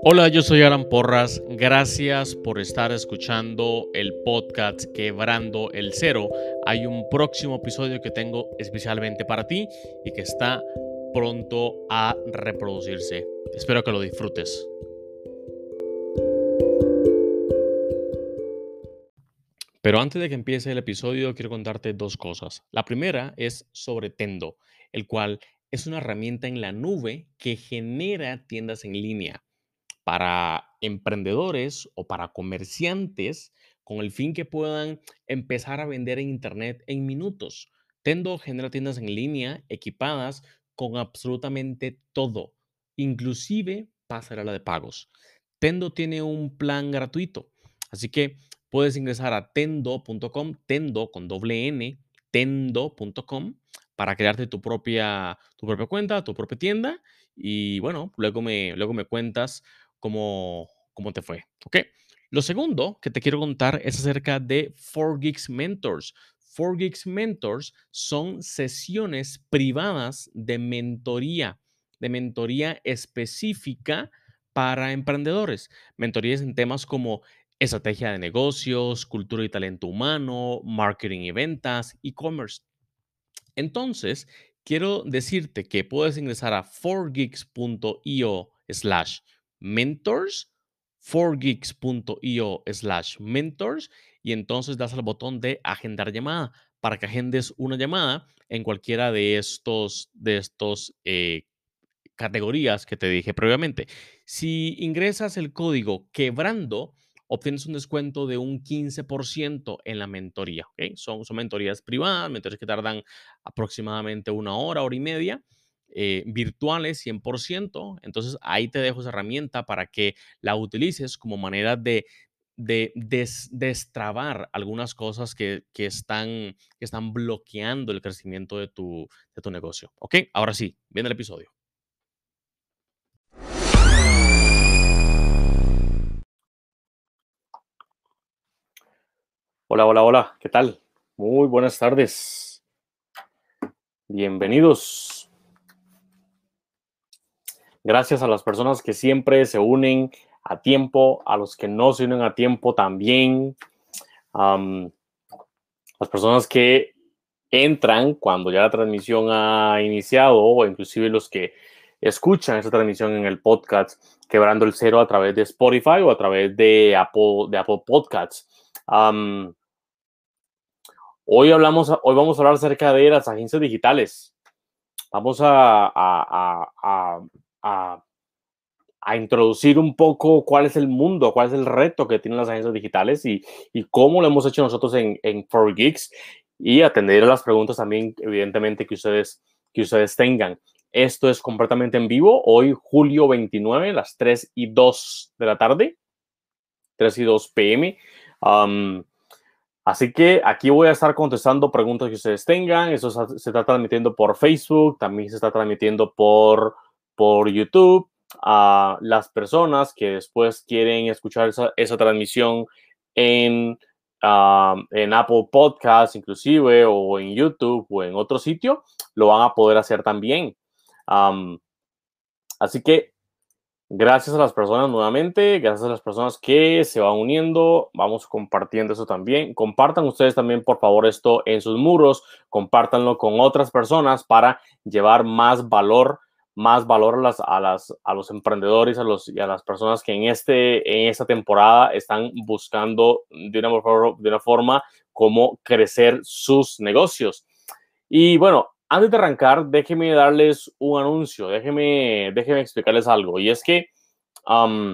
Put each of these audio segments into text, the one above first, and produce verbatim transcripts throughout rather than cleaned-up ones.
Hola, yo soy Alan Porras. Gracias por estar escuchando el podcast Quebrando el Cero. Hay un próximo episodio que tengo especialmente para ti y que está pronto a reproducirse. Espero que lo disfrutes. Pero antes de que empiece el episodio, quiero contarte dos cosas. La primera es sobre Tendo, el cual es una herramienta en la nube que genera tiendas en línea para emprendedores o para comerciantes con el fin que puedan empezar a vender en Internet en minutos. Tendo genera tiendas en línea equipadas con absolutamente todo, inclusive pasarela de pagos. Tendo tiene un plan gratuito, así que puedes ingresar a tendo punto com, Tendo con doble N, tendo punto com, para crearte tu propia, tu propia cuenta, tu propia tienda. Y bueno, luego me, luego me cuentas cómo, cómo te fue. ¿Ok? Lo segundo que te quiero contar es acerca de cuatro Geeks Mentors. cuatro Geeks Mentors son sesiones privadas de mentoría, de mentoría específica para emprendedores. Mentorías en temas como estrategia de negocios, cultura y talento humano, marketing y ventas, e-commerce. Entonces, quiero decirte que puedes ingresar a cuatro geeks punto io slash mentors, cuatro geeks punto io slash mentors, y entonces das al botón de agendar llamada para que agendes una llamada en cualquiera de estos, de estos eh, categorías que te dije previamente. Si ingresas el código quebrando, obtienes un descuento de un quince por ciento en la mentoría. ¿Okay? Son, son mentorías privadas, mentorías que tardan aproximadamente una hora, hora y media, eh, virtuales cien por ciento. Entonces ahí te dejo esa herramienta para que la utilices como manera de, de des, destrabar algunas cosas que, que, están, que están bloqueando el crecimiento de tu, de tu negocio. ¿Ok? Ahora sí, viene el episodio. Hola, hola, hola, ¿qué tal? Muy buenas tardes. Bienvenidos. Gracias a las personas que siempre se unen a tiempo, a los que no se unen a tiempo también. Um, las personas que entran cuando ya la transmisión ha iniciado, o inclusive los que escuchan esta transmisión en el podcast Quebrando el Cero a través de Spotify o a través de Apple, de Apple Podcasts. Um, Hoy, hablamos, hoy vamos a hablar acerca de las agencias digitales. Vamos a, a, a, a, a introducir un poco cuál es el mundo, cuál es el reto que tienen las agencias digitales y, y cómo lo hemos hecho nosotros en, en cuatro Geeks, y atender a las preguntas también, evidentemente, que ustedes, que ustedes tengan. Esto es completamente en vivo, hoy julio veintinueve, las tres y dos de la tarde, tres y dos p m Um, Así que aquí voy a estar contestando preguntas que ustedes tengan. Eso se está transmitiendo por Facebook, también se está transmitiendo por, por YouTube. A las personas que después quieren escuchar esa, esa transmisión en, uh, en Apple Podcasts, inclusive, o en YouTube o en otro sitio, lo van a poder hacer también. Um, así que gracias a las personas nuevamente, gracias a las personas que se van uniendo, vamos compartiendo eso también. Compartan ustedes también, por favor, esto en sus muros, compártanlo con otras personas para llevar más valor, más valor a, las, a, las, a los emprendedores a los, y a las personas que en, este, en esta temporada están buscando de una, de una forma cómo crecer sus negocios. Y bueno, antes de arrancar, déjenme darles un anuncio, déjenme, déjenme explicarles algo. Y es que um,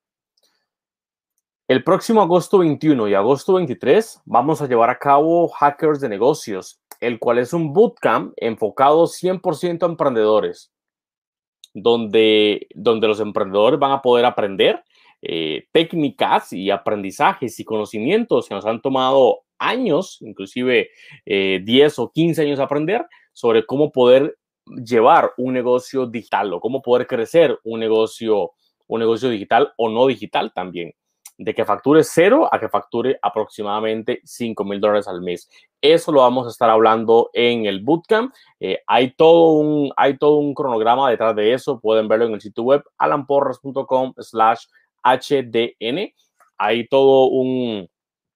el próximo agosto veintiuno y agosto veintitrés vamos a llevar a cabo Hackers de Negocios, el cual es un bootcamp enfocado cien por ciento a emprendedores, donde, donde los emprendedores van a poder aprender eh, técnicas y aprendizajes y conocimientos que nos han tomado años, inclusive eh, diez o quince años aprender, sobre cómo poder llevar un negocio digital o cómo poder crecer un negocio, un negocio digital o no digital también. De que facture cero a que facture aproximadamente cinco mil dólares al mes. eso lo vamos a estar hablando en el bootcamp. Eh, hay, todo un, hay todo un cronograma detrás de eso. Pueden verlo en el sitio web alanporras.com slash hdn. Hay todo un,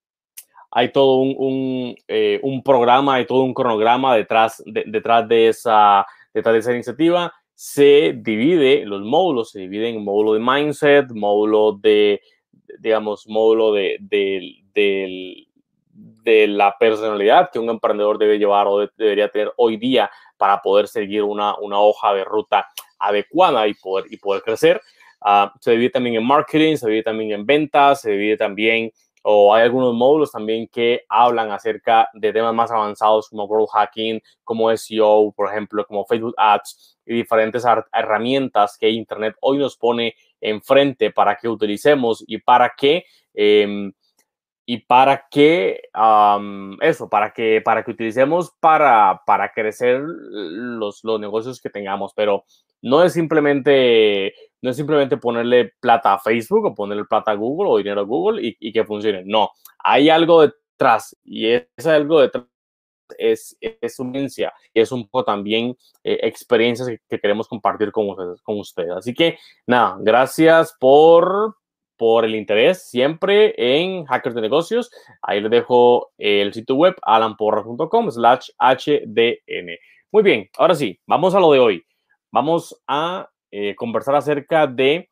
hay todo un, un, eh, un programa, hay todo un cronograma detrás de, detrás, de esa, detrás de esa iniciativa. Se divide, los módulos se dividen en módulo de mindset, módulo de, digamos, módulo de, de, de, de la personalidad que un emprendedor debe llevar o de, debería tener hoy día para poder seguir una, una hoja de ruta adecuada y poder, y poder crecer. Uh, se divide también en marketing, se divide también en ventas, se divide también, o hay algunos módulos también que hablan acerca de temas más avanzados como growth hacking, como S E O, por ejemplo, como Facebook Ads y diferentes herramientas que Internet hoy nos pone enfrente para que utilicemos y para que eh, y para que um, eso, para que, para que utilicemos para, para crecer los, los negocios que tengamos, pero no es simplemente, no es simplemente ponerle plata a Facebook o ponerle plata a Google o dinero a Google y, y que funcione. No, hay algo detrás y ese algo detrás es, es ciencia y es un poco también eh, experiencias que, que queremos compartir con ustedes, con ustedes. Así que nada, gracias por por el interés siempre en Hackers de Negocios. Ahí les dejo el sitio web alanporras.com slash hdn. Muy bien, ahora sí, vamos a lo de hoy. Vamos a eh, conversar acerca de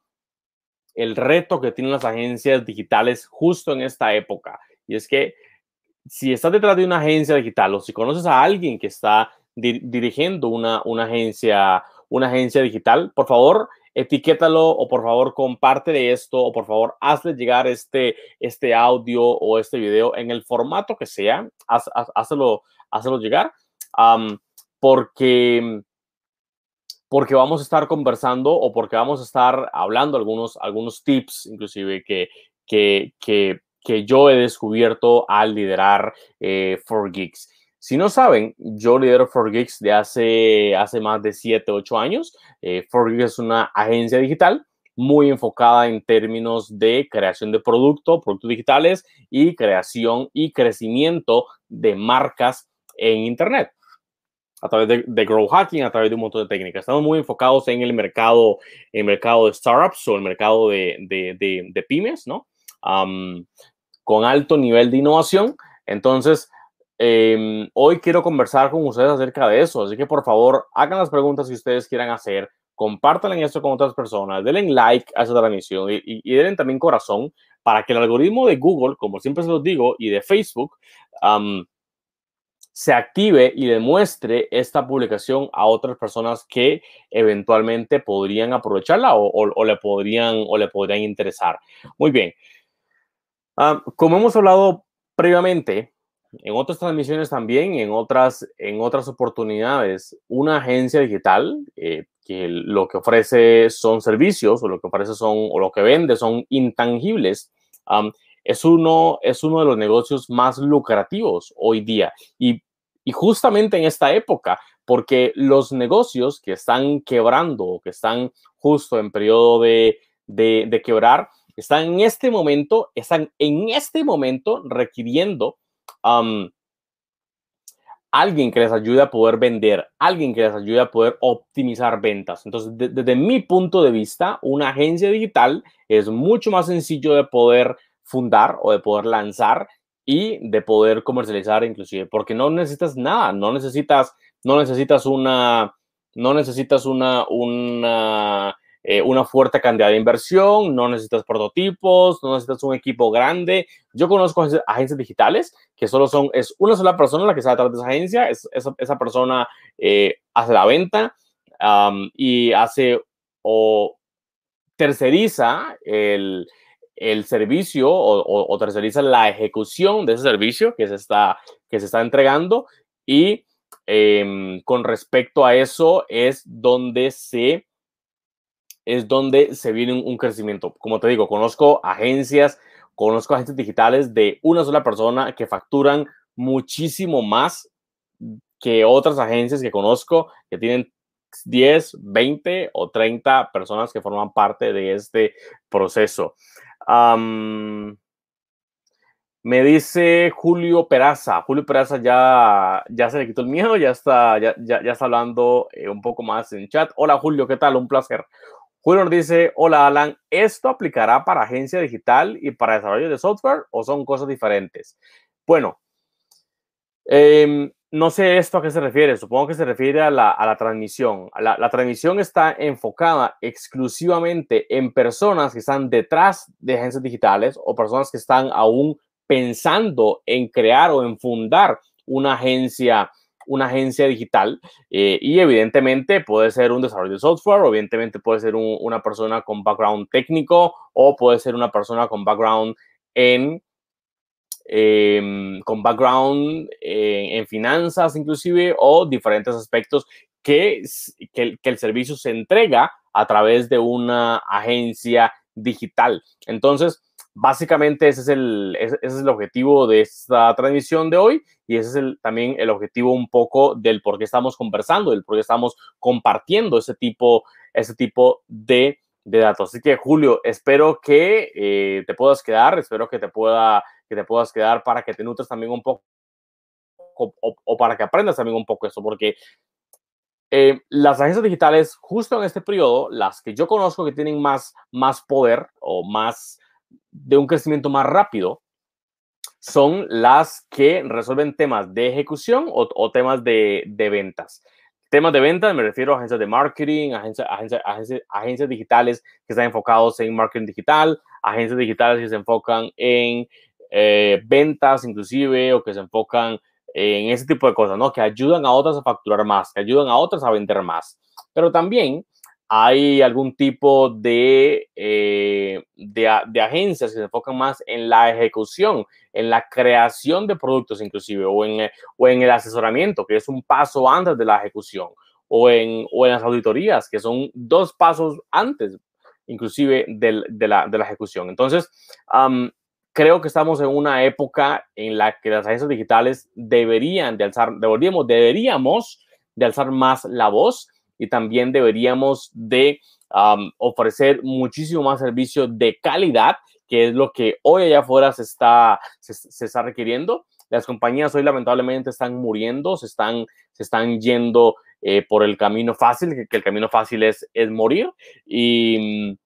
el reto que tienen las agencias digitales justo en esta época. Y es que si estás detrás de una agencia digital o si conoces a alguien que está di dirigiendo una, una, agencia, una agencia digital, por favor, etiquétalo o por favor comparte de esto o por favor hazle llegar este, este audio o este video en el formato que sea, haz, haz, hazlo, hazlo llegar um, porque, porque vamos a estar conversando o porque vamos a estar hablando algunos, algunos tips inclusive que, que, que, que yo he descubierto al liderar eh, cuatro Geeks. Si no saben, yo lidero cuatro Geeks de hace, hace más de siete, ocho años. Eh, cuatro Geeks es una agencia digital muy enfocada en términos de creación de producto, productos digitales y creación y crecimiento de marcas en Internet a través de, de growth hacking, a través de un montón de técnicas. Estamos muy enfocados en el mercado, en el mercado de startups o el mercado de, de, de, de pymes, ¿no? Um, con alto nivel de innovación. Entonces, eh, hoy quiero conversar con ustedes acerca de eso. Así que, por favor, hagan las preguntas que ustedes quieran hacer. Compartan esto con otras personas. Denle like a esta transmisión y, y, y denle también corazón para que el algoritmo de Google, como siempre se los digo, y de Facebook, um, se active y demuestre esta publicación a otras personas que eventualmente podrían aprovecharla o, o, o le, podrían, o le podrían interesar. Muy bien. Um, como hemos hablado previamente, en otras transmisiones también, en otras, en otras oportunidades, una agencia digital eh, que lo que ofrece son servicios o lo que ofrece son o lo que vende son intangibles, um, es, uno, es uno de los negocios más lucrativos hoy día. Y, y justamente en esta época, porque los negocios que están quebrando o que están justo en periodo de, de, de quebrar, están en este momento, están en este momento requiriendo um, alguien que les ayude a poder vender, alguien que les ayude a poder optimizar ventas. Entonces, de, desde mi punto de vista, una agencia digital es mucho más sencillo de poder fundar o de poder lanzar y de poder comercializar inclusive, porque no necesitas nada, no necesitas, no necesitas una, no necesitas una, una Eh, una fuerte cantidad de inversión, no necesitas prototipos, no necesitas un equipo grande. Yo conozco agencias, agencias digitales que solo son, es una sola persona la que está detrás de esa agencia, es, esa, esa persona eh, hace la venta um, y hace o terceriza el, el servicio o, o, o terceriza la ejecución de ese servicio que se está, que se está entregando y eh, con respecto a eso es donde se es donde se viene un, un crecimiento. Como te digo, conozco agencias, conozco agencias digitales de una sola persona que facturan muchísimo más que otras agencias que conozco que tienen diez, veinte o treinta personas que forman parte de este proceso. Um, Me dice Julio Peraza. Julio Peraza ya, ya se le quitó el miedo, ya está, ya, ya, ya está hablando eh, un poco más en chat. Hola Julio, ¿qué tal? Un placer. Julio nos dice, hola Alan, ¿esto aplicará para agencia digital y para desarrollo de software o son cosas diferentes? Bueno, eh, no sé esto a qué se refiere, supongo que se refiere a la, a la transmisión. La, la transmisión está enfocada exclusivamente en personas que están detrás de agencias digitales o personas que están aún pensando en crear o en fundar una agencia, una agencia digital eh, y evidentemente puede ser un desarrollo de software, o evidentemente puede ser un, una persona con background técnico o puede ser una persona con background en eh, con background eh, en finanzas inclusive o diferentes aspectos que, que, el, que el servicio se entrega a través de una agencia digital. Entonces, básicamente ese es el, ese es el objetivo de esta transmisión de hoy y ese es el, también el objetivo un poco del por qué estamos conversando, del por qué estamos compartiendo ese tipo, ese tipo de, de datos. Así que, Julio, espero que eh, te puedas quedar, espero que te pueda que te puedas quedar para que te nutres también un poco o, o, o para que aprendas también un poco eso, porque eh, las agencias digitales, justo en este periodo, las que yo conozco que tienen más, más poder o más de un crecimiento más rápido, son las que resuelven temas de ejecución o, o temas de, de ventas. Temas de ventas, me refiero a agencias de marketing, agencias, agencias, agencias, agencias digitales que están enfocados en marketing digital, agencias digitales que se enfocan en eh, ventas inclusive o que se enfocan en ese tipo de cosas, ¿no? Que ayudan a otras a facturar más, que ayudan a otras a vender más. Pero también hay algún tipo de, eh, de, de agencias que se enfocan más en la ejecución, en la creación de productos inclusive, o en, o en el asesoramiento, que es un paso antes de la ejecución, o en, o en las auditorías, que son dos pasos antes inclusive de, de, la, de la ejecución. Entonces, um, creo que estamos en una época en la que las agencias digitales deberían de alzar, deberíamos, deberíamos de alzar más la voz y también deberíamos de um, ofrecer muchísimo más servicio de calidad, que es lo que hoy allá afuera se está, se, se está requiriendo. Las compañías hoy lamentablemente están muriendo, se están, se están yendo eh, por el camino fácil, que, que el camino fácil es, es morir. Y,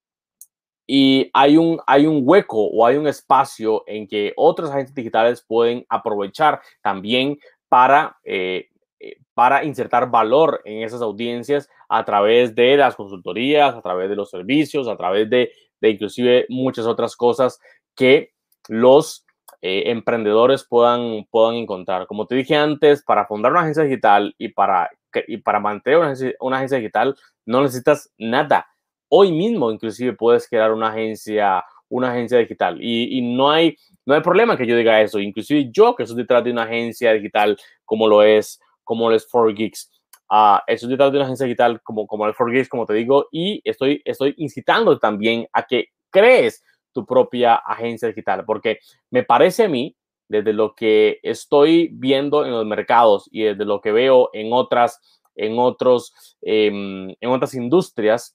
y hay un, hay un hueco o hay un espacio en que otras agencias digitales pueden aprovechar también para, eh, para insertar valor en esas audiencias a través de las consultorías, a través de los servicios, a través de, de inclusive muchas otras cosas que los eh, emprendedores puedan, puedan encontrar. Como te dije antes, para fundar una agencia digital y para, y para mantener una agencia, una agencia digital no necesitas nada. Hoy mismo inclusive puedes crear una agencia, una agencia digital y, y no, hay, no hay problema que yo diga eso. Inclusive yo que estoy detrás de una agencia digital como lo es, como lo es cuatro Geeks. Uh, estoy detrás de una agencia digital como, como el cuatro Geeks, como te digo, y estoy, estoy incitando también a que crees tu propia agencia digital, porque me parece a mí, desde lo que estoy viendo en los mercados y desde lo que veo en otras, en otros, eh, en otras industrias,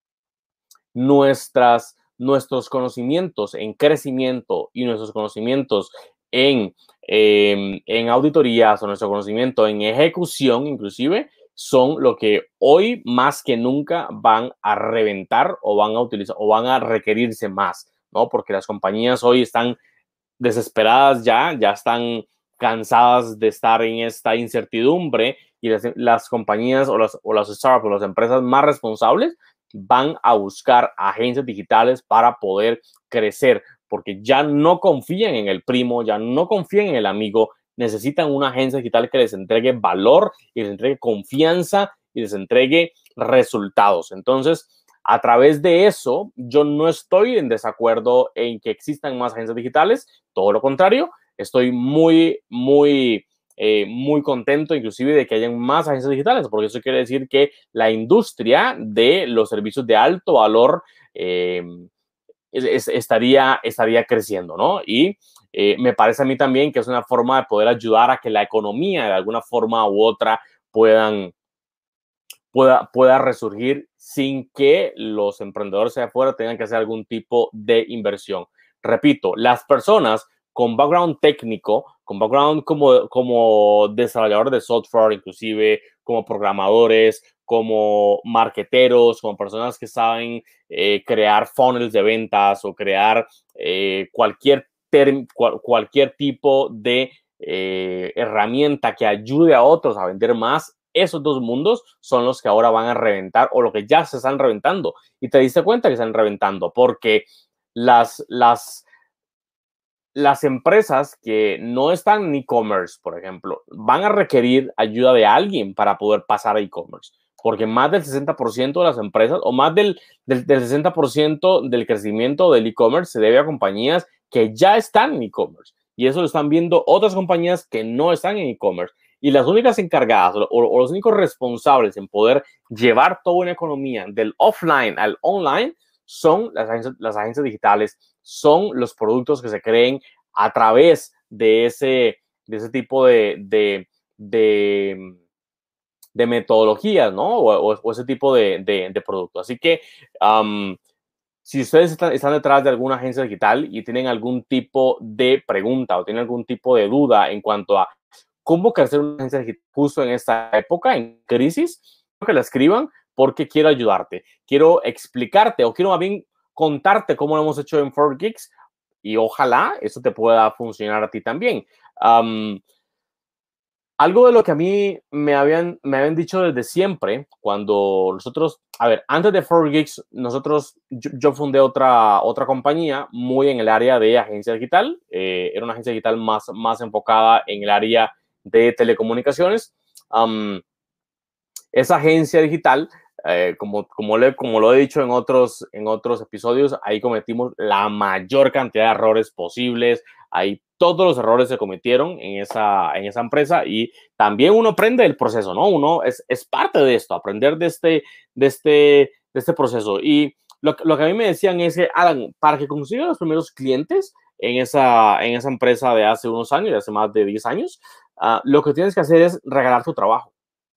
nuestras, nuestros conocimientos en crecimiento y nuestros conocimientos en, eh, en auditorías o nuestro conocimiento en ejecución inclusive son lo que hoy más que nunca van a reventar o van a utilizar o van a requerirse más, ¿no? Porque las compañías hoy están desesperadas ya, ya están cansadas de estar en esta incertidumbre y las, las compañías o las, o las startups o las empresas más responsables van a buscar agencias digitales para poder crecer, porque ya no confían en el primo, ya no confían en el amigo, necesitan una agencia digital que les entregue valor y les entregue confianza y les entregue resultados. Entonces, a través de eso, yo no estoy en desacuerdo en que existan más agencias digitales, todo lo contrario, estoy muy, muy, eh, muy contento inclusive de que hayan más agencias digitales, porque eso quiere decir que la industria de los servicios de alto valor eh, es, es, estaría, estaría creciendo, ¿no? Y eh, me parece a mí también que es una forma de poder ayudar a que la economía de alguna forma u otra puedan Pueda, pueda resurgir sin que los emprendedores de afuera tengan que hacer algún tipo de inversión. Repito, las personas con background técnico, con background como, como desarrollador de software, inclusive como programadores, como marqueteros, como personas que saben eh, crear funnels de ventas o crear eh, cualquier, cual, cualquier tipo de eh, herramienta que ayude a otros a vender más. Esos dos mundos son los que ahora van a reventar o lo que ya se están reventando. Y te diste cuenta que están reventando porque las, las, las empresas que no están en e-commerce, por ejemplo, van a requerir ayuda de alguien para poder pasar a e-commerce. Porque más del sesenta por ciento de las empresas o más del, del, del sesenta por ciento del crecimiento del e-commerce se debe a compañías que ya están en e-commerce. Y eso lo están viendo otras compañías que no están en e-commerce. Y las únicas encargadas o, o los únicos responsables en poder llevar toda una economía del offline al online son las agencias, las agencias digitales, son los productos que se creen a través de ese, de ese tipo de, de, de, de metodologías, ¿no? O, o, o ese tipo de, de, de productos. Así que um, si ustedes están, están detrás de alguna agencia digital y tienen algún tipo de pregunta o tienen algún tipo de duda en cuanto a cómo crecer una agencia digital justo en esta época, en crisis, que la escriban porque quiero ayudarte, quiero explicarte o quiero más bien contarte cómo lo hemos hecho en four Geeks y ojalá eso te pueda funcionar a ti también. Um, algo de lo que a mí me habían, me habían dicho desde siempre, cuando nosotros, a ver, antes de four Geeks, nosotros, yo, yo fundé otra, otra compañía muy en el área de agencia digital, eh, era una agencia digital más, más enfocada en el área de telecomunicaciones. Um, esa agencia digital, eh, como, como, le, como lo he dicho en otros, en otros episodios, ahí cometimos la mayor cantidad de errores posibles, ahí todos los errores se cometieron en esa, en esa empresa y también uno aprende del proceso, ¿no? Uno es, es parte de esto, aprender de este, de este, de este proceso. Y lo, lo que a mí me decían es que, Alan, para que consigas los primeros clientes en esa, en esa empresa de hace unos años, de hace más de diez años, uh, lo que tienes que hacer es regalar tu trabajo.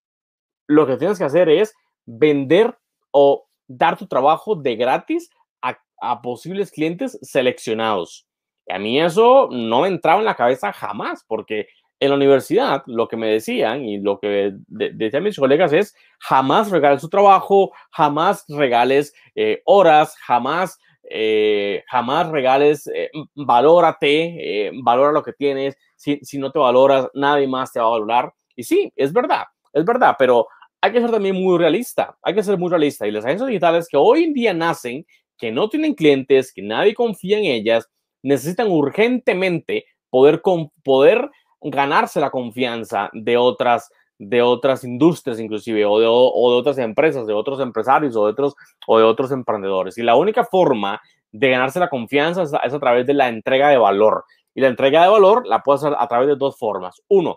Lo que tienes que hacer es vender o dar tu trabajo de gratis a, a posibles clientes seleccionados. Y a mí eso no me entraba en la cabeza jamás, porque en la universidad lo que me decían y lo que de, decían mis colegas es jamás regales su trabajo, jamás regales eh, horas, jamás, eh, jamás regales, eh, valórate, eh, valora lo que tienes. Si, si no te valoras, nadie más te va a valorar. Y sí, es verdad, es verdad, pero hay que ser también muy realista, hay que ser muy realista. Y las agencias digitales que hoy en día nacen, que no tienen clientes, que nadie confía en ellas, necesitan urgentemente poder, con, poder ganarse la confianza de otras, de otras industrias inclusive, o de, o de otras empresas, de otros empresarios o de otros, o de otros emprendedores. Y la única forma de ganarse la confianza es a, es a través de la entrega de valor. Y la entrega de valor la puedes hacer a través de dos formas. Uno,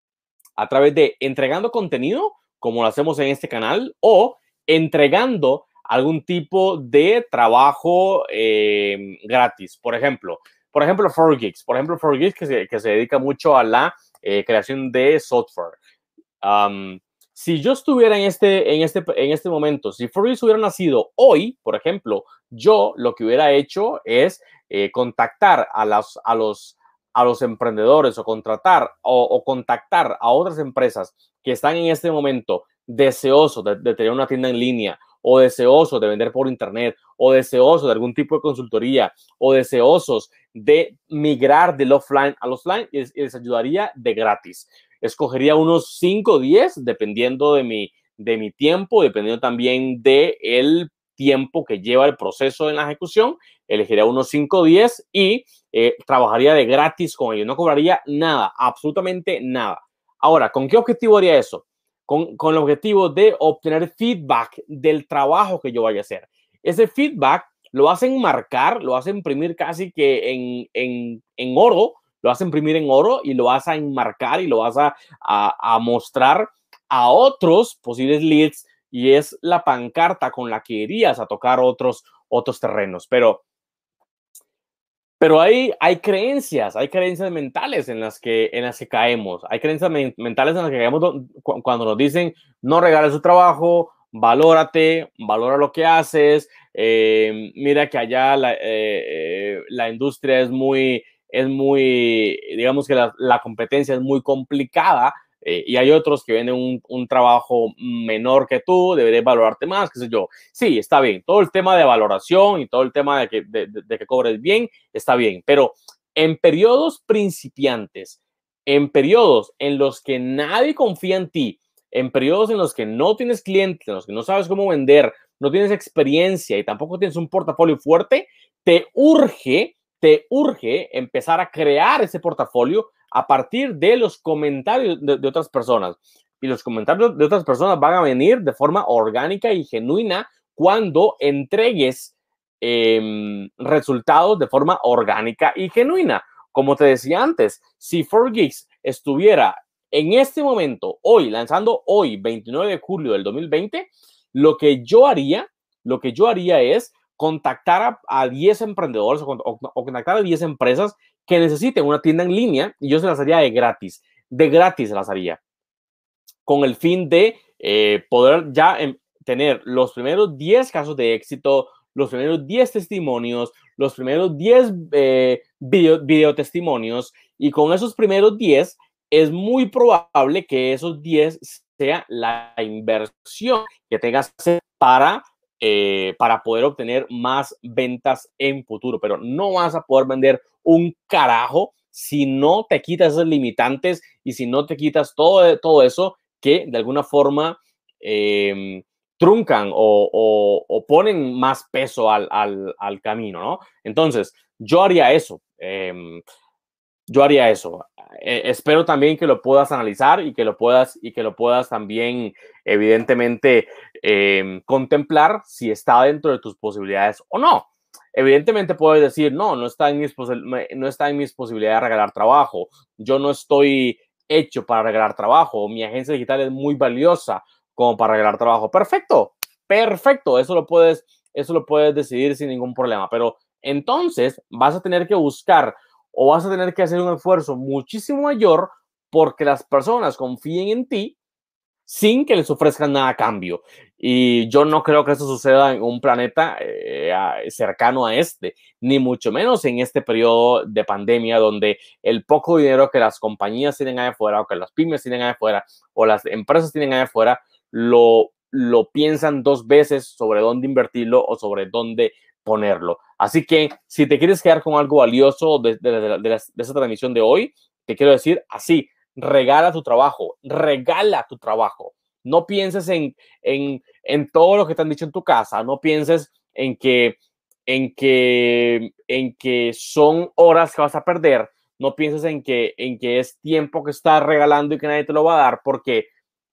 a través de entregando contenido, como lo hacemos en este canal, o entregando algún tipo de trabajo eh, gratis. Por ejemplo, por ejemplo, four Geeks. Por ejemplo, four Geeks que se, que se dedica mucho a la eh, creación de software. Um, si yo estuviera en este, en este, en este momento, si four Geeks hubiera nacido hoy, por ejemplo, yo lo que hubiera hecho es eh, contactar a, las, a los a los emprendedores o contratar o, o contactar a otras empresas que están en este momento deseosos de, de tener una tienda en línea o deseosos de vender por internet o deseosos de algún tipo de consultoría o deseosos de migrar del offline al offline y les, y les ayudaría de gratis. Escogería unos cinco o diez dependiendo de mi, de mi tiempo, dependiendo también de el tiempo que lleva el proceso en la ejecución, elegiría unos cinco o diez y eh, trabajaría de gratis con ellos, no cobraría nada, absolutamente nada. Ahora, ¿con qué objetivo haría eso? Con, con el objetivo de obtener feedback del trabajo que yo vaya a hacer. Ese feedback lo hacen marcar, lo hacen imprimir casi que en, en, en oro, lo vas a imprimir en oro y lo vas a enmarcar y lo vas a, a, a mostrar a otros posibles leads y es la pancarta con la que irías a tocar otros, otros terrenos. Pero, pero hay, hay creencias, hay creencias mentales en las, que, en las que caemos. Hay creencias men mentales en las que caemos cuando nos dicen no regales su trabajo, valórate, valora lo que haces. Eh, mira que allá la, eh, eh, la industria es muy... es muy, digamos que la, la competencia es muy complicada, eh, y hay otros que vienen un, un trabajo menor que tú, deberías valorarte más, qué sé yo. Sí, está bien. Todo el tema de valoración y todo el tema de que, de, de, de que cobres bien, está bien. Pero en periodos principiantes, en periodos en los que nadie confía en ti, en periodos en los que no tienes clientes, en los que no sabes cómo vender, no tienes experiencia y tampoco tienes un portafolio fuerte, te urge, te urge empezar a crear ese portafolio a partir de los comentarios de, de otras personas. Y los comentarios de otras personas van a venir de forma orgánica y genuina cuando entregues eh, resultados de forma orgánica y genuina. Como te decía antes, si cuatro Geeks estuviera en este momento, hoy, lanzando hoy, veintinueve de julio del dos mil veinte, lo que yo haría, lo que yo haría es contactar a, a diez emprendedores o, o, o contactar a diez empresas que necesiten una tienda en línea y yo se las haría de gratis, de gratis se las haría, con el fin de eh, poder ya en, tener los primeros diez casos de éxito, los primeros diez testimonios, los primeros diez eh, video, video testimonios, y con esos primeros diez es muy probable que esos diez sea la inversión que tengas para, eh, para poder obtener más ventas en futuro, pero no vas a poder vender un carajo si no te quitas esos limitantes y si no te quitas todo, todo eso que de alguna forma eh, truncan o, o, o, ponen más peso al, al, al camino, ¿no? Entonces, yo haría eso. Eh, yo haría eso. Eh, espero también que lo puedas analizar y que lo puedas, y que lo puedas también, evidentemente, eh, contemplar si está dentro de tus posibilidades o no. Evidentemente puedes decir, no, no está en mis, no está en mis posibilidades de regalar trabajo. Yo no estoy hecho para regalar trabajo. Mi agencia digital es muy valiosa como para regalar trabajo. Perfecto, perfecto. Eso lo puedes, eso lo puedes decidir sin ningún problema. Pero entonces vas a tener que buscar o vas a tener que hacer un esfuerzo muchísimo mayor porque las personas confíen en ti sin que les ofrezcan nada a cambio. Y yo no creo que eso suceda en un planeta eh, cercano a este, ni mucho menos en este periodo de pandemia donde el poco dinero que las compañías tienen allá afuera, o que las pymes tienen allá afuera, o las empresas tienen allá afuera, lo, lo piensan dos veces sobre dónde invertirlo o sobre dónde ponerlo. Así que si te quieres quedar con algo valioso de, de, de, de, de esta transmisión de hoy, te quiero decir así: regala tu trabajo, regala tu trabajo. No pienses en, en, en todo lo que te han dicho en tu casa, no pienses en que, en, que, en que son horas que vas a perder, no pienses en que, en que es tiempo que estás regalando y que nadie te lo va a dar, porque,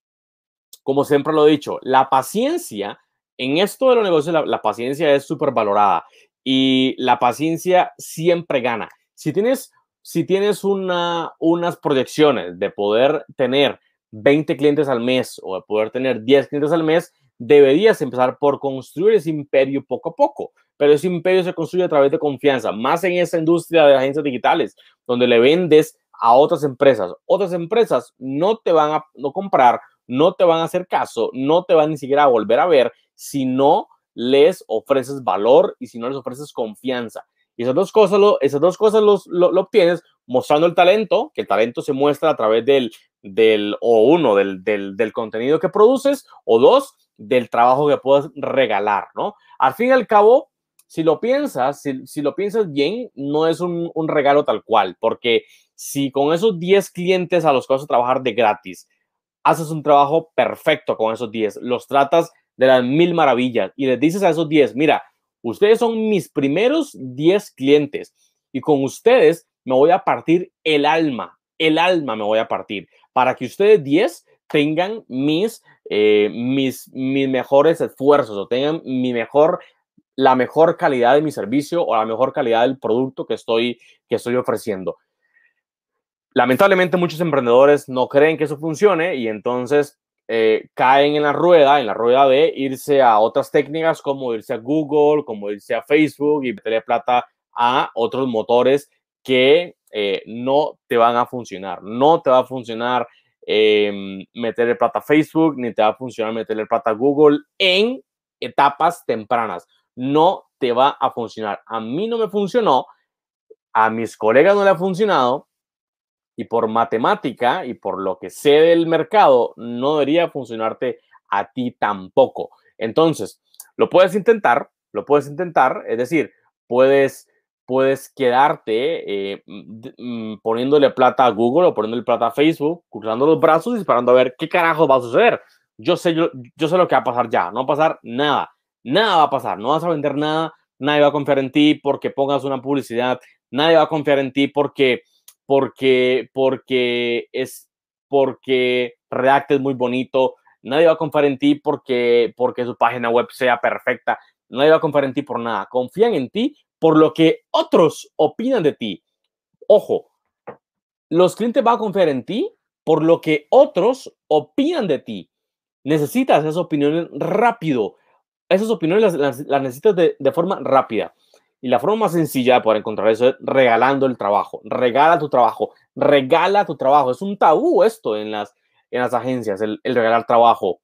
como siempre lo he dicho, la paciencia, en esto de los negocios, la, la paciencia es súper valorada y la paciencia siempre gana. Si tienes Si tienes una, unas proyecciones de poder tener veinte clientes al mes o de poder tener diez clientes al mes, deberías empezar por construir ese imperio poco a poco. Pero ese imperio se construye a través de confianza, más en esa industria de agencias digitales, donde le vendes a otras empresas. Otras empresas no te van a no comprar, no te van a hacer caso, no te van ni siquiera a volver a ver si no les ofreces valor y si no les ofreces confianza. Y esas dos cosas lo, esas dos cosas los, lo, lo obtienes mostrando el talento, que el talento se muestra a través del, del o uno, del, del, del contenido que produces, o dos, del trabajo que puedes regalar, ¿no? Al fin y al cabo, si lo piensas, si, si lo piensas bien, no es un, un regalo tal cual, porque si con esos diez clientes a los que vas a trabajar de gratis, haces un trabajo perfecto con esos diez, los tratas de las mil maravillas y les dices a esos diez, mira, ustedes son mis primeros diez clientes y con ustedes me voy a partir el alma, el alma me voy a partir para que ustedes diez tengan mis, eh, mis, mis mejores esfuerzos o tengan mi mejor, la mejor calidad de mi servicio o la mejor calidad del producto que estoy, que estoy ofreciendo. Lamentablemente muchos emprendedores no creen que eso funcione y entonces eh, caen en la rueda, en la rueda de irse a otras técnicas como irse a Google, como irse a Facebook y meterle plata a otros motores que eh, no te van a funcionar. No te va a funcionar eh, meterle plata a Facebook, ni te va a funcionar meterle plata a Google en etapas tempranas. No te va a funcionar. A mí no me funcionó. a mis colegas no le ha funcionado y por matemática y por lo que sé del mercado, no debería funcionarte a ti tampoco. Entonces, lo puedes intentar, lo puedes intentar, es decir, puedes, puedes quedarte eh, mm, poniéndole plata a Google o poniéndole plata a Facebook, cruzando los brazos y esperando a ver qué carajo va a suceder. Yo sé, yo, yo sé lo que va a pasar ya, no va a pasar nada, nada va a pasar, no vas a vender nada, nadie va a confiar en ti porque pongas una publicidad, nadie va a confiar en ti porque porque, porque es porque React es muy bonito, nadie va a confiar en ti porque, porque su página web sea perfecta, nadie va a confiar en ti por nada, confían en ti por lo que otros opinan de ti. Ojo, los clientes van a confiar en ti por lo que otros opinan de ti. Necesitas esas opiniones rápido. Esas opiniones las, las, las necesitas de, de forma rápida. Y la forma más sencilla de poder encontrar eso es regalando el trabajo. Regala tu trabajo. Regala tu trabajo. Es un tabú esto en las, en las agencias, el, el regalar trabajo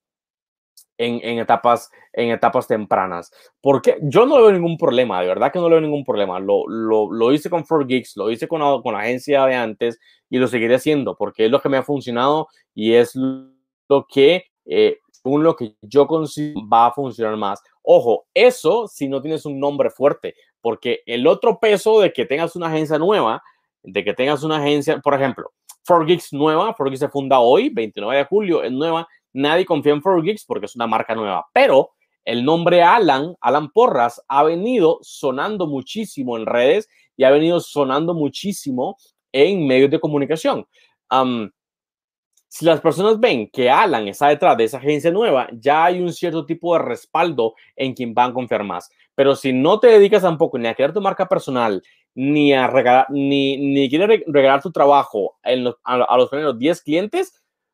en, en, etapas, en etapas tempranas. Porque yo no veo ningún problema, de verdad que no veo ningún problema. Lo, lo, lo hice con cuatro Geeks, lo hice con, con la agencia de antes y lo seguiré haciendo porque es lo que me ha funcionado y es lo que, eh, según lo que yo considero, va a funcionar más. Ojo, eso si no tienes un nombre fuerte, porque el otro peso de que tengas una agencia nueva, de que tengas una agencia, por ejemplo, cuatro Geeks nueva, cuatro Geeks se funda hoy, veintinueve de julio, es nueva. Nadie confía en cuatro Geeks porque es una marca nueva, pero el nombre Alan, Alan Porras, ha venido sonando muchísimo en redes y ha venido sonando muchísimo en medios de comunicación. Um, si las personas ven que Alan está detrás de esa agencia nueva, ya hay un cierto tipo de respaldo en quien van a confiar más. Pero si no te dedicas tampoco ni a crear tu marca personal, ni a regalar, ni, ni quieres regalar tu trabajo en los, a, a los primeros diez clientes,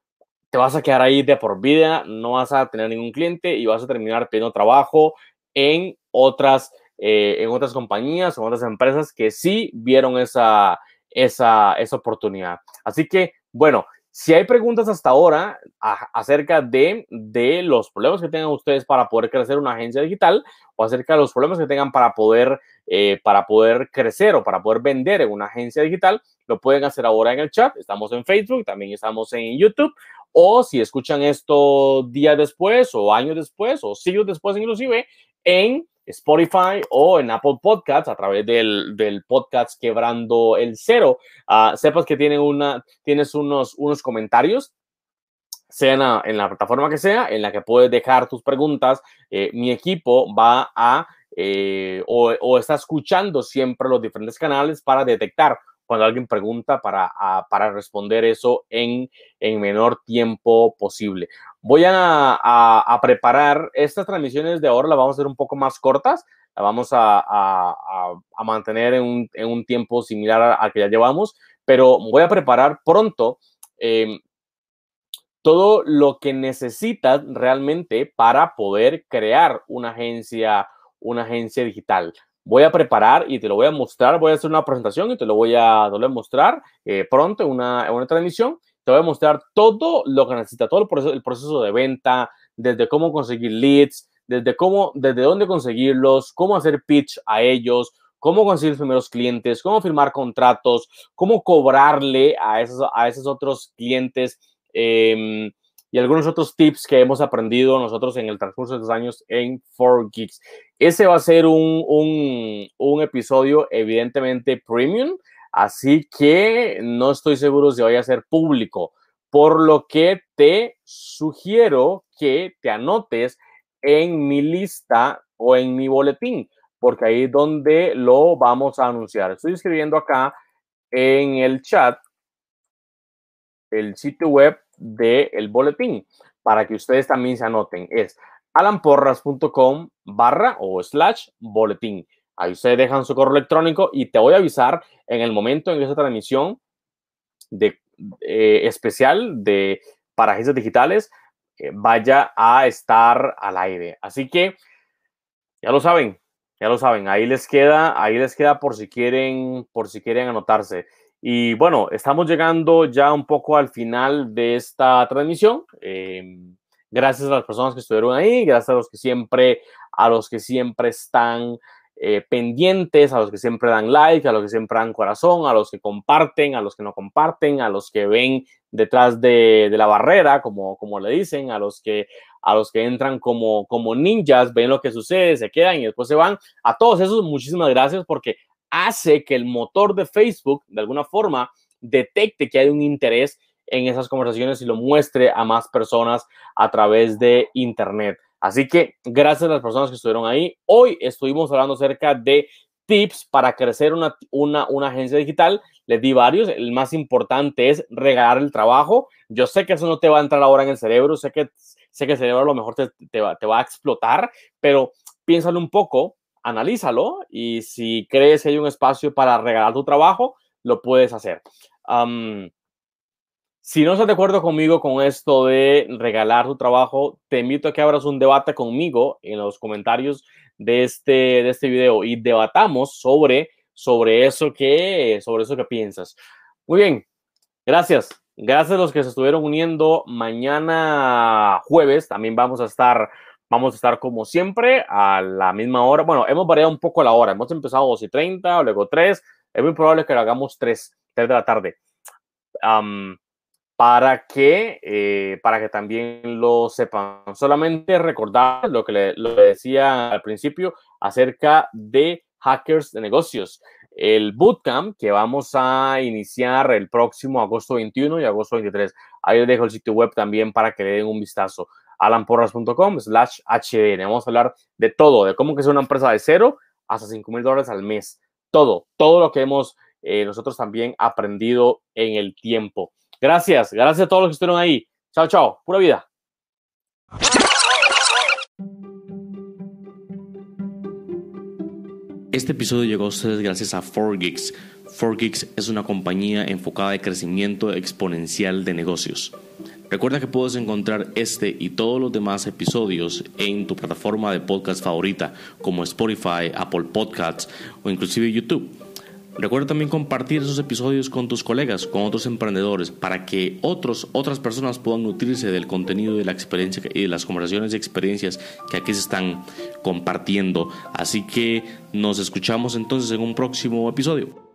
te vas a quedar ahí de por vida, no vas a tener ningún cliente y vas a terminar pidiendo trabajo en otras, eh, en otras compañías o otras empresas que sí vieron esa, esa, esa oportunidad. Así que, bueno, si hay preguntas hasta ahora a, acerca de, de los problemas que tengan ustedes para poder crecer una agencia digital o acerca de los problemas que tengan para poder, eh, para poder crecer o para poder vender en una agencia digital, lo pueden hacer ahora en el chat. Estamos en Facebook, también estamos en YouTube. O si escuchan esto días después o años después o siglos después inclusive en Spotify o en Apple Podcasts a través del, del podcast Quebrando el Cero. Uh, sepas que tienen una, tienes unos, unos comentarios, sea en la, en la plataforma que sea, en la que puedes dejar tus preguntas. Eh, mi equipo va a eh, o, o está escuchando siempre los diferentes canales para detectar cuando alguien pregunta para, a, para responder eso en, en menor tiempo posible. Voy a, a, a preparar estas transmisiones de ahora, las vamos a hacer un poco más cortas, las vamos a, a, a mantener en un, en un tiempo similar al que ya llevamos, pero voy a preparar pronto eh, todo lo que necesitas realmente para poder crear una agencia, una agencia digital. Voy a preparar y te lo voy a mostrar, voy a hacer una presentación y te lo voy a, te lo voy a mostrar eh, pronto en una, en una transmisión. Te voy a mostrar todo lo que necesita, todo el proceso, el proceso de venta, desde cómo conseguir leads, desde cómo, desde dónde conseguirlos, cómo hacer pitch a ellos, cómo conseguir los primeros clientes, cómo firmar contratos, cómo cobrarle a esos, a esos otros clientes eh, y algunos otros tips que hemos aprendido nosotros en el transcurso de los años en cuatro Geeks. Ese va a ser un, un, un episodio evidentemente premium, así que no estoy seguro si vaya a ser público, por lo que te sugiero que te anotes en mi lista o en mi boletín, porque ahí es donde lo vamos a anunciar. Estoy escribiendo acá en el chat el sitio web del boletín para que ustedes también se anoten. Es alanporras.com barra o slash boletín. Ahí ustedes dejan su correo electrónico y te voy a avisar en el momento en esa transmisión de, eh, especial de, para agencias digitales eh, vaya a estar al aire. Así que ya lo saben, ya lo saben. Ahí les queda, ahí les queda por si quieren, por si quieren anotarse. Y bueno, estamos llegando ya un poco al final de esta transmisión. Eh, gracias a las personas que estuvieron ahí, gracias a los que siempre, a los que siempre están eh, pendientes, a los que siempre dan like, a los que siempre dan corazón, a los que comparten, a los que no comparten, a los que ven detrás de, de la barrera, como, como le dicen, a los que, a los que entran como, como ninjas, ven lo que sucede, se quedan y después se van. A todos esos, muchísimas gracias, porque hace que el motor de Facebook, de alguna forma, detecte que hay un interés en esas conversaciones y lo muestre a más personas a través de Internet. Así que gracias a las personas que estuvieron ahí. Hoy estuvimos hablando acerca de tips para crecer una, una, una agencia digital. Les di varios. El más importante es regalar el trabajo. Yo sé que eso no te va a entrar ahora en el cerebro. Sé que, sé que el cerebro a lo mejor te, te, va, te va a explotar, pero piénsalo un poco, analízalo y si crees que hay un espacio para regalar tu trabajo, lo puedes hacer. Um, Si no estás de acuerdo conmigo con esto de regalar tu trabajo, te invito a que abras un debate conmigo en los comentarios de este, de este video y debatamos sobre, sobre, eso que, sobre eso que piensas. Muy bien, gracias. Gracias a los que se estuvieron uniendo. Mañana jueves también vamos a estar, vamos a estar como siempre a la misma hora. Bueno, hemos variado un poco la hora. Hemos empezado dos y treinta, luego tres. Es muy probable que lo hagamos tres, tres de la tarde. Um, para que, eh, para que también lo sepan. Solamente recordar lo que le, lo que decía al principio acerca de Hackers de Negocios. El bootcamp que vamos a iniciar el próximo agosto veintiuno y agosto veintitrés. Ahí les dejo el sitio web también para que le den un vistazo. alanporras.com slash HN. Vamos a hablar de todo, de cómo crecer una empresa de cero hasta cinco mil dólares al mes. Todo, todo lo que hemos eh, nosotros también aprendido en el tiempo. Gracias, gracias a todos los que estuvieron ahí. Chao, chao, pura vida. Este episodio llegó a ustedes gracias a four geeks. four geeks es una compañía enfocada en crecimiento exponencial de negocios. Recuerda que puedes encontrar este y todos los demás episodios en tu plataforma de podcast favorita, como Spotify, Apple Podcasts o inclusive YouTube. Recuerda también compartir esos episodios con tus colegas, con otros emprendedores, para que otros, otras personas puedan nutrirse del contenido, de la experiencia y de las conversaciones y experiencias que aquí se están compartiendo. Así que nos escuchamos entonces en un próximo episodio.